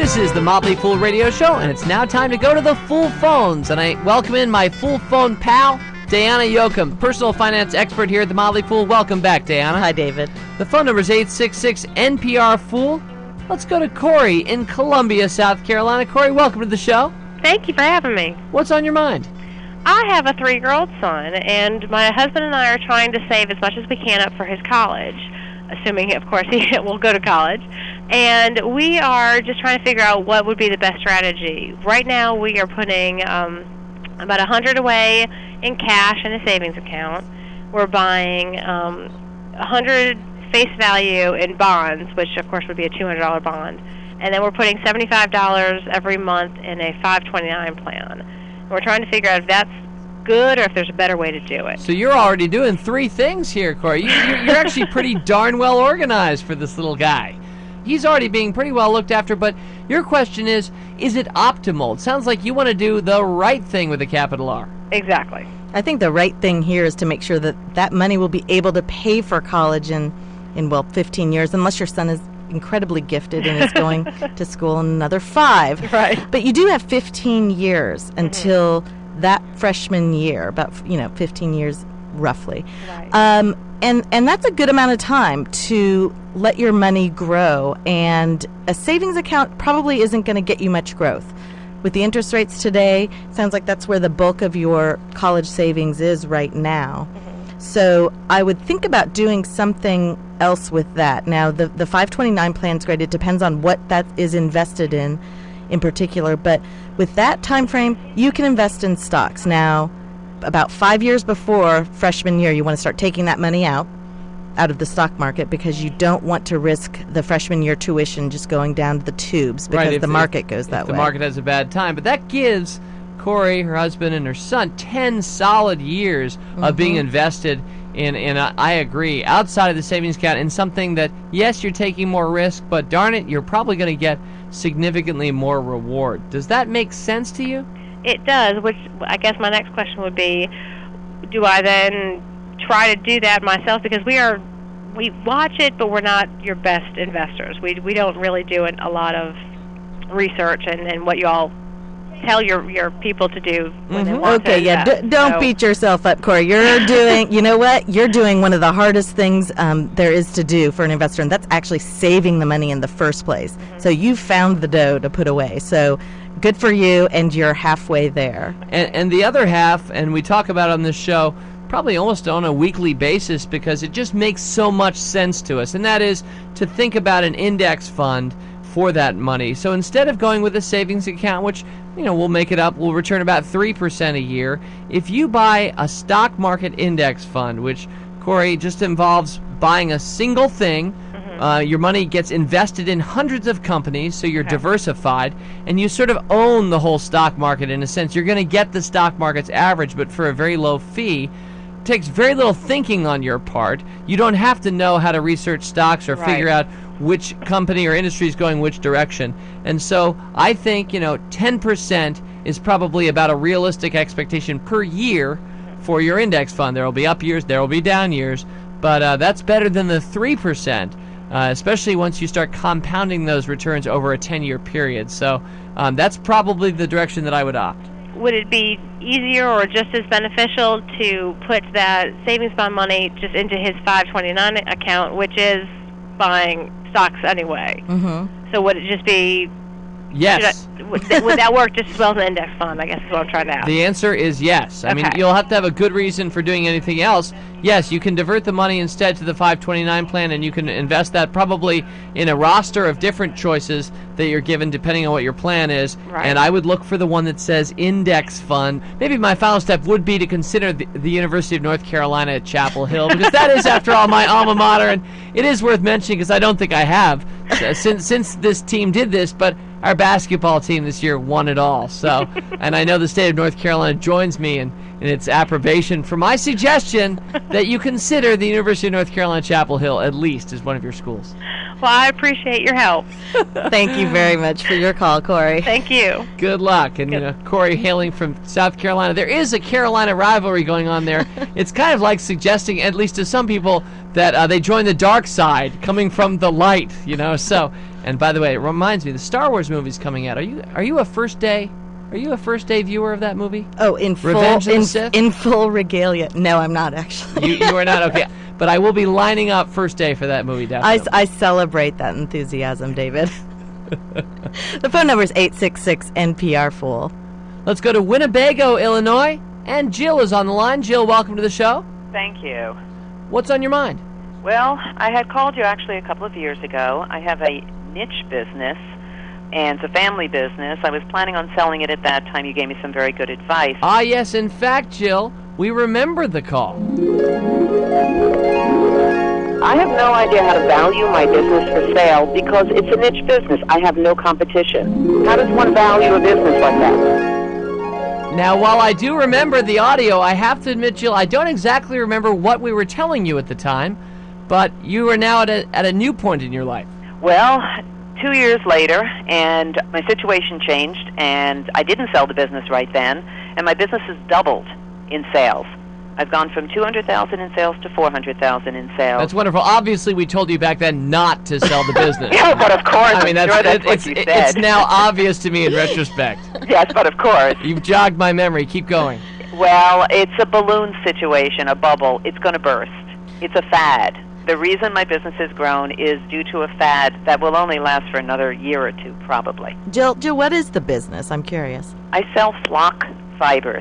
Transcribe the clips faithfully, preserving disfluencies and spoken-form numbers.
This is the Motley Fool Radio Show, and it's now time to go to the Fool Phones. And I welcome in my Fool Phone pal, Diana Yoakum, personal finance expert here at the Motley Fool. Welcome back, Diana. Hi, David. The phone number is eight six six N P R Fool. Let's go to Corey in Columbia, South Carolina. Corey, welcome to the show. Thank you for having me. What's on your mind? I have a three-year-old son, and my husband and I are trying to save as much as we can up for his college, assuming, of course, he will go to college. And we are just trying to figure out what would be the best strategy. Right now, we are putting um, about one hundred dollars away in cash in a savings account. We're buying um, one hundred dollars face value in bonds, which, of course, would be a two hundred dollars bond. And then we're putting seventy-five dollars every month in a five twenty-nine plan. And we're trying to figure out if that's good or if there's a better way to do it. So you're already doing three things here, Corey. You, you're, you're actually pretty darn well organized for this little guy. He's already being pretty well looked after, but your question is, is it optimal? It sounds like you want to do the right thing with a capital R. Exactly. I think the right thing here is to make sure that that money will be able to pay for college in, in well, fifteen years, unless your son is incredibly gifted and is going to school in another five. Right. But you do have fifteen years until mm-hmm. that freshman year, about, you know, fifteen years roughly. Right. Um, and, and that's a good amount of time to let your money grow, and a savings account probably isn't going to get you much growth. With the interest rates today, sounds like that's where the bulk of your college savings is right now. Mm-hmm. So I would think about doing something else with that. Now, the, the five twenty-nine plan is great. It depends on what that is invested in in particular. But with that time frame, you can invest in stocks. Now, about five years before freshman year, you want to start taking that money out, out of the stock market, because you don't want to risk the freshman year tuition just going down to the tubes because right, if, the market if, goes if that the way. The market has a bad time. But that gives Corey, her husband, and her son ten solid years mm-hmm. of being invested in, and I, I agree, outside of the savings account in something that, yes, you're taking more risk, but darn it, you're probably going to get significantly more reward. Does that make sense to you? It does, which I guess my next question would be, do I then try to do that myself? Because we are, we watch it, but we're not your best investors. We we don't really do it, a lot of research and, and what you all tell your, your people to do when Mm-hmm. they want Okay, to yeah, invest. d- don't So- beat yourself up, Corey. You're doing, you know what? You're doing one of the hardest things um, there is to do for an investor, and that's actually saving the money in the first place. Mm-hmm. So you found the dough to put away. So good for you, and you're halfway there. And, and the other half, and we talk about on this show, probably almost on a weekly basis, because it just makes so much sense to us, and that is to think about an index fund for that money. So instead of going with a savings account, which, you know, we'll make it up, we'll return about three percent a year, if you buy a stock market index fund, which, Corey, just involves buying a single thing, mm-hmm. uh, your money gets invested in hundreds of companies, so you're okay. diversified, and you sort of own the whole stock market in a sense. You're going to get the stock market's average, but for a very low fee. Takes very little thinking on your part. You don't have to know how to research stocks or right. figure out which company or industry is going which direction. And so I think, you know, ten percent is probably about a realistic expectation per year for your index fund. There will be up years, there will be down years, but uh, that's better than the three percent, uh, especially once you start compounding those returns over a ten-year period. So um, that's probably the direction that I would opt. Would it be easier or just as beneficial to put that savings bond money just into his five twenty-nine account, which is buying stocks anyway? Mm-hmm. So would it just be... Yes. I, would, would that work just as well as an index fund, I guess is what I'm trying to ask. The answer is yes. I okay. mean, you'll have to have a good reason for doing anything else. Yes, you can divert the money instead to the five twenty-nine plan, and you can invest that probably in a roster of different choices that you're given depending on what your plan is. Right. And I would look for the one that says index fund. Maybe my final step would be to consider the, the University of North Carolina at Chapel Hill, because that is, after all, my alma mater, and it is worth mentioning because I don't think I have uh, since since this team did this, but our basketball team this year won it all. So, and I know the state of North Carolina joins me in, in its approbation for my suggestion that you consider the University of North Carolina Chapel Hill at least as one of your schools. Well, I appreciate your help. Thank you very much for your call, Corey. Thank you. Good luck. And, Good. you know, Corey hailing from South Carolina. There is a Carolina rivalry going on there. It's kind of like suggesting, at least to some people, that uh, they join the dark side, coming from the light, you know. So And by the way, it reminds me, the Star Wars movie's coming out. Are you are you a first day? Are you a first day viewer of that movie? Oh, in full Revenge of the in, Sith? in full regalia. No, I'm not actually. You, you are not? Okay. But I will be lining up first day for that movie, I, definitely. I celebrate that enthusiasm, David. The phone number is eight six six N P R Fool. Let's go to Winnebago, Illinois. And Jill is on the line. Jill, welcome to the show. Thank you. What's on your mind? Well, I had called you actually a couple of years ago. I have a niche business, and it's a family business. I was planning on selling it at that time. You gave me some very good advice. Ah, yes, in fact, Jill, we remember the call. I have no idea how to value my business for sale because it's a niche business. I have no competition. How does one value a business like that? Now, while I do remember the audio, I have to admit, Jill, I don't exactly remember what we were telling you at the time, but you are now at a, at a new point in your life. Well, two years later, and my situation changed, and I didn't sell the business right then, and my business has doubled in sales. I've gone from two hundred thousand dollars in sales to four hundred thousand dollars in sales. That's wonderful. Obviously, we told you back then not to sell the business. Yeah, but of course, I mean, that's, I'm sure that's it, what it's, you it- said. it's now obvious to me in retrospect. Yes, but of course. You've jogged my memory. Keep going. Well, it's a balloon situation, a bubble. It's going to burst. It's a fad. The reason my business has grown is due to a fad that will only last for another year or two, probably. Jill, Jill, what is the business? I'm curious. I sell flock fibers.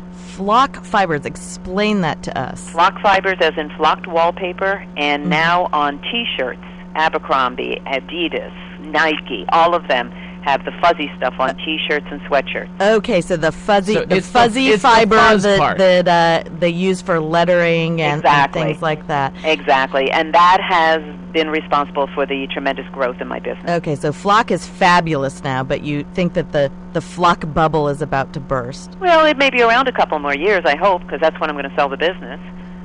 Flock Fibers. Explain that to us. Flock fibers as in flocked wallpaper, and now on T-shirts, Abercrombie, Adidas, Nike, all of them have the fuzzy stuff on T-shirts and sweatshirts. Okay, so the fuzzy, So the it's the- fuzzy it's the fiber fuzz that part. that uh, they use for lettering and, and Exactly. things like that. Exactly, and that has been responsible for the tremendous growth in my business. Okay, so Flock is fabulous now, but you think that the the Flock bubble is about to burst. Well, it may be around a couple more years, I hope, because that's when I'm going to sell the business.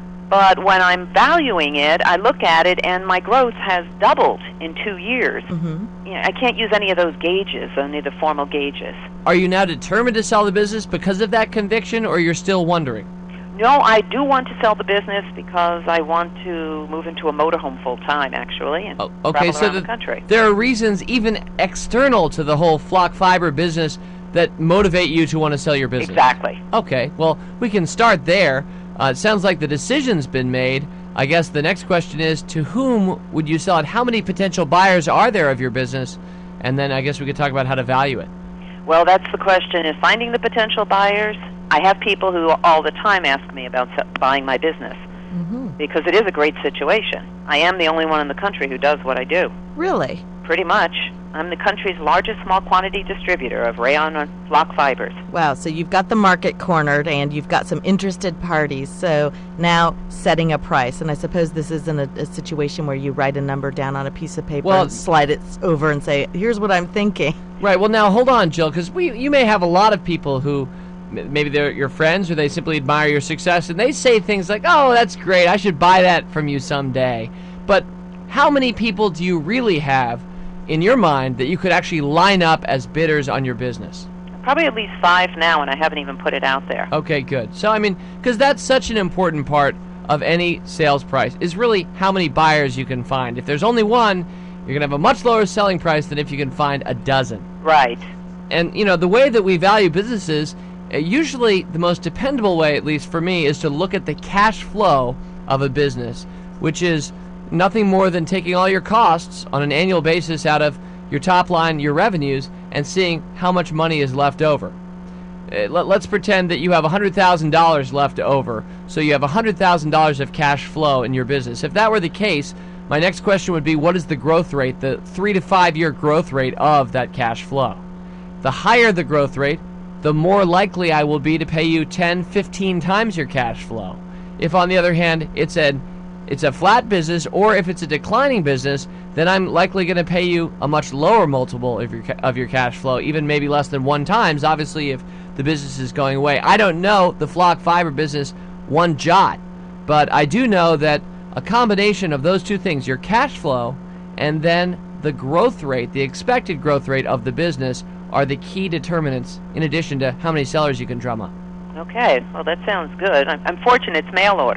But when I'm valuing it, I look at it, and my growth has doubled in two years. Mm-hmm. You know, I can't use any of those gauges, only the formal gauges. Are you now determined to sell the business because of that conviction, or you're still wondering? No, I do want to sell the business because I want to move into a motorhome full time, actually, and Oh, okay, travel so around the, the country. there are reasons even external to the whole flock fiber business that motivate you to want to sell your business. Exactly. Okay, well, we can start there. Uh, it sounds like the decision's been made. I guess the next question is, to whom would you sell it? How many potential buyers are there of your business? And then I guess we could talk about how to value it. Well, that's the question, is finding the potential buyers. I have people who all the time ask me about se- buying my business Mm-hmm. because it is a great situation. I am the only one in the country who does what I do. Really? Pretty much. I'm the country's largest small quantity distributor of rayon and flock fibers. Wow, so you've got the market cornered and you've got some interested parties. So now setting a price. And I suppose this isn't a, a situation where you write a number down on a piece of paper Well- and slide it over and say, here's what I'm thinking. Right, well, now, hold on, Jill, because we you may have a lot of people who m- maybe they're your friends or they simply admire your success, and they say things like, oh, that's great, I should buy that from you someday. But how many people do you really have in your mind that you could actually line up as bidders on your business? Probably at least five now, and I haven't even put it out there. Okay, good. So, I mean, because that's such an important part of any sales price, is really how many buyers you can find. If there's only one, you're going to have a much lower selling price than if you can find a dozen. Right. And, you know, the way that we value businesses, uh, usually the most dependable way, at least for me, is to look at the cash flow of a business, which is nothing more than taking all your costs on an annual basis out of your top line, your revenues, and seeing how much money is left over. Uh, let, let's pretend that you have one hundred thousand dollars left over, so you have one hundred thousand dollars of cash flow in your business. If that were the case, my next question would be, what is the growth rate, the three to five year growth rate of that cash flow? The higher the growth rate, the more likely I will be to pay you ten, fifteen times your cash flow. If, on the other hand, it's a, it's a flat business, or if it's a declining business, then I'm likely going to pay you a much lower multiple of your, ca- of your cash flow, even maybe less than one times, obviously, if the business is going away. I don't know the flock fiber business one jot, but I do know that a combination of those two things, your cash flow and then the growth rate, the expected growth rate of the business, are the key determinants, in addition to how many sellers you can drum up. Okay, well, that sounds good. I'm, I'm fortunate it's mail order,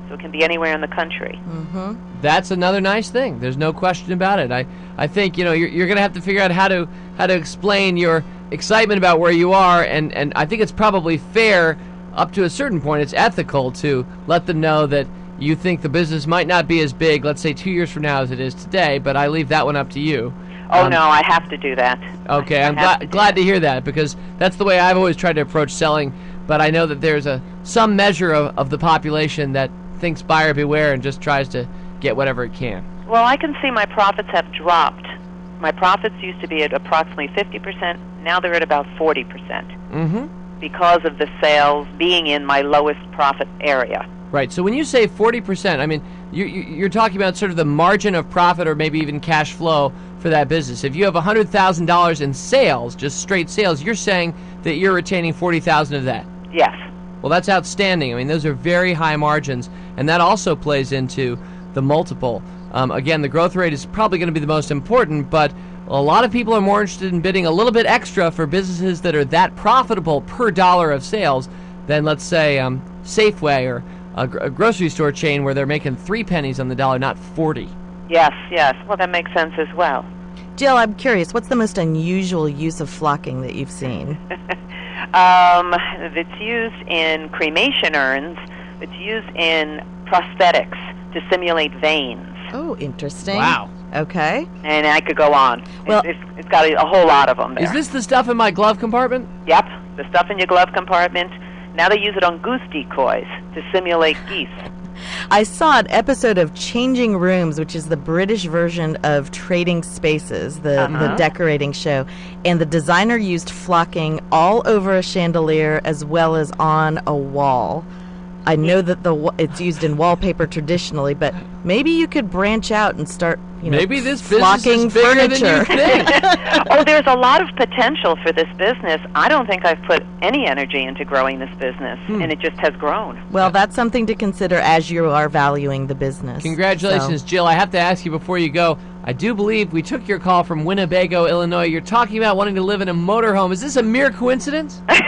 So it can be anywhere in the country. Mm-hmm. That's another nice thing. There's no question about it. I, I think, you know, you're, you're going to have to figure out how to how to explain your excitement about where you are, and, and I think it's probably fair, up to a certain point, it's ethical to let them know that you think the business might not be as big, let's say two years from now, as it is today, but I leave that one up to you. Oh, Um, no, I have to do that. Okay, I I'm have glad to do glad that. to hear that, because that's the way I've always tried to approach selling. But I know that there's a some measure of, of the population that thinks buyer beware and just tries to get whatever it can. Well, I can see my profits have dropped. My profits used to be at approximately fifty percent. Now they're at about forty percent Mm-hmm. because of the sales being in my lowest profit area. Right. So when you say forty percent, I mean, you, you, you're talking about sort of the margin of profit or maybe even cash flow for that business. If you have one hundred thousand dollars in sales, just straight sales, you're saying that you're retaining forty thousand dollars of that. Yes. Well, that's outstanding. I mean, those are very high margins, and that also plays into the multiple. Um, again, the growth rate is probably going to be the most important, but a lot of people are more interested in bidding a little bit extra for businesses that are that profitable per dollar of sales than, let's say, um, Safeway or a, gr- a grocery store chain where they're making three pennies on the dollar, not forty. Yes, yes. Well, that makes sense as well. Jill, I'm curious, what's the most unusual use of flocking that you've seen? Um, it's used in cremation urns. It's used in prosthetics to simulate veins. Oh, interesting. Wow. Okay. And I could go on. Well- it's, it's, it's got a, a whole lot of them there. Is this the stuff in my glove compartment? Yep, the stuff in your glove compartment. Now they use it on goose decoys to simulate geese. I saw an episode of Changing Rooms, which is the British version of Trading Spaces, the, Uh-huh. the decorating show, and the designer used flocking all over a chandelier as well as on a wall. I know that the wa- it's used in wallpaper traditionally, but maybe you could branch out and start, you know, Maybe this business flocking is bigger furniture. than you think. Oh, there's a lot of potential for this business. I don't think I've put any energy into growing this business, Hmm. and it just has grown. Well, that's something to consider as you are valuing the business. Congratulations, So- Jill. I have to ask you before you go, I do believe we took your call from Winnebago, Illinois. You're talking about wanting to live in a motorhome. Is this a mere coincidence? uh,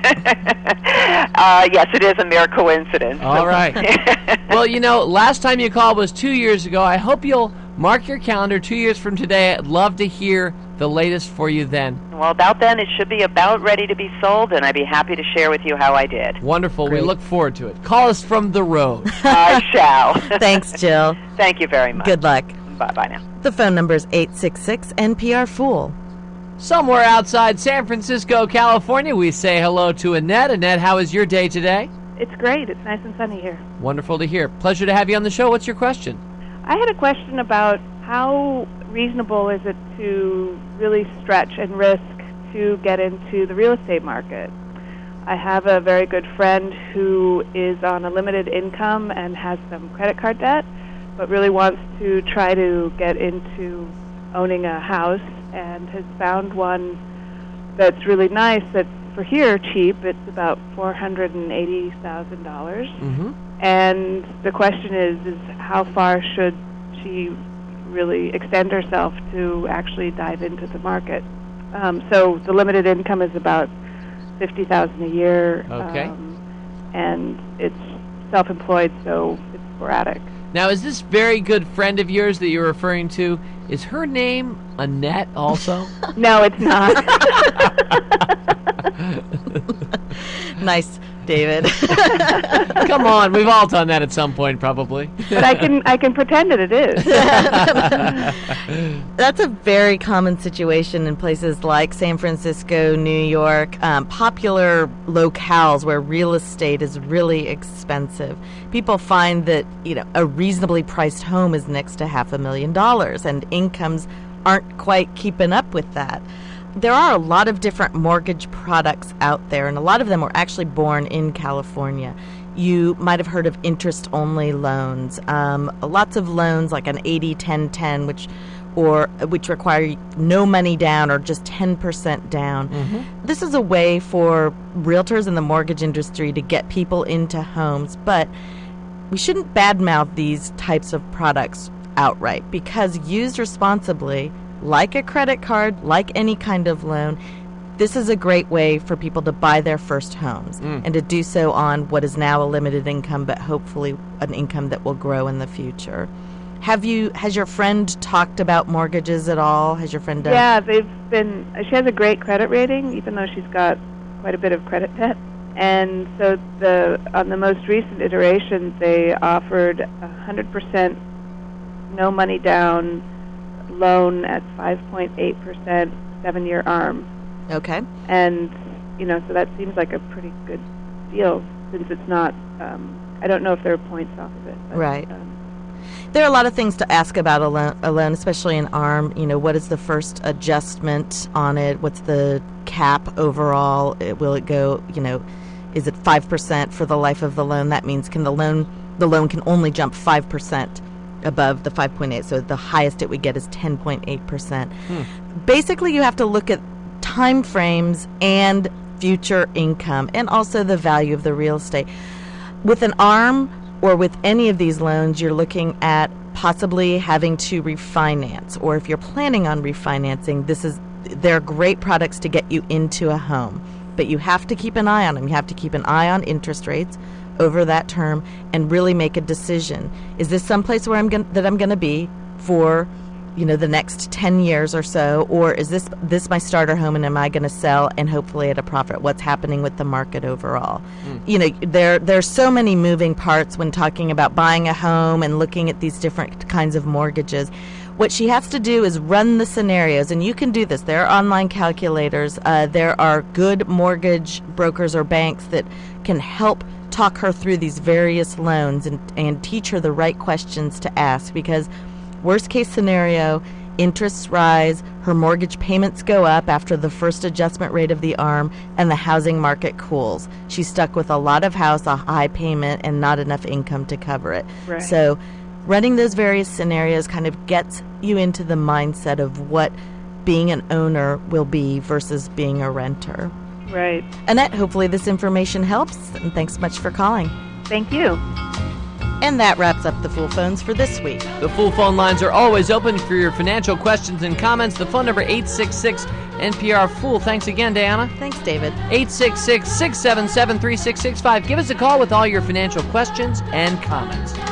yes, it is a mere coincidence. All right. Well, you know, last time you called was two years ago. I hope you'll mark your calendar two years from today. I'd love to hear the latest for you then. Well, about then, it should be about ready to be sold, and I'd be happy to share with you how I did. Wonderful. We Great. look forward to it. Call us from the road. I shall. Thanks, Jill. Thank you very much. Good luck. Bye-bye now. The phone number is eight six six N P R Fool. Somewhere outside San Francisco, California, we say hello to Annette. Annette, how is your day today? It's great. It's nice and sunny here. Wonderful to hear. Pleasure to have you on the show. What's your question? I had a question about how reasonable is it to really stretch and risk to get into the real estate market. I have a very good friend who is on a limited income and has some credit card debt, but really wants to try to get into owning a house and has found one that's really nice that's for here cheap. It's about four hundred eighty thousand dollars. Mm-hmm. And the question is, is how far should she really extend herself to actually dive into the market? Um, so the limited income is about fifty thousand dollars a year. Okay. Um, and it's self-employed, so it's sporadic. Now, is this very good friend of yours that you're referring to, is her name Annette also? No, it's not. Nice, David. Come on, we've all done that at some point, probably. But I can I can pretend that it is. That's a very common situation in places like San Francisco, New York, um, popular locales where real estate is really expensive. People find that, you know, a reasonably priced home is next to half a million dollars, and incomes aren't quite keeping up with that. There are a lot of different mortgage products out there, and a lot of them were actually born in California. You might have heard of interest-only loans. Um, lots of loans like an eighty ten ten, which or which require no money down or just ten percent down. Mm-hmm. This is a way for realtors in the mortgage industry to get people into homes, but we shouldn't badmouth these types of products outright, because used responsibly, like a credit card, like any kind of loan, this is a great way for people to buy their first homes Mm. and to do so on what is now a limited income, but hopefully an income that will grow in the future. Have you, has your friend talked about mortgages at all? Has your friend done? Yeah, they've been. She has a great credit rating, even though she's got quite a bit of credit debt. And so the on the most recent iterations, they offered a one hundred percent no money down loan at five point eight percent seven-year ARM. Okay. And, you know, so that seems like a pretty good deal since it's not, um, I don't know if there are points off of it. But, Right. Um, There are a lot of things to ask about a loan, a loan, especially an ARM. You know, what is the first adjustment on it? What's the cap overall? It, will it go, you know, is it five percent for the life of the loan? That means can the loan, the loan can only jump five percent above the five point eight. So the highest it would get is ten point eight percent. Hmm. Basically, you have to look at time frames and future income and also the value of the real estate. With an ARM, or with any of these loans, you're looking at possibly having to refinance. Or if you're planning on refinancing, this is they're great products to get you into a home. But you have to keep an eye on them. You have to keep an eye on interest rates over that term and really make a decision. Is this someplace where I'm going that I'm going to be for, you know, the next ten years or so, or is this this my starter home and am I going to sell and hopefully at a profit? What's happening with the market overall? Mm. You know, there there's so many moving parts when talking about buying a home and looking at these different kinds of mortgages. What she has to do is run the scenarios, and you can do this. There are online calculators. Uh, there are good mortgage brokers or banks that can help talk her through these various loans and, and teach her the right questions to ask, because worst case scenario, interests rise, her mortgage payments go up after the first adjustment rate of the ARM, and the housing market cools. She's stuck with a lot of house, a high payment, and not enough income to cover it. Right. So running those various scenarios kind of gets you into the mindset of what being an owner will be versus being a renter. right. Annette, hopefully this information helps, and thanks much for calling. Thank you. And that wraps up the Fool Phones for this week. The Fool phone lines are always open for your financial questions and comments. The phone number eight six six N P R Fool. Thanks again, Diana. Thanks, David. eight six six, six seven seven, three six six five. Give us a call with all your financial questions and comments.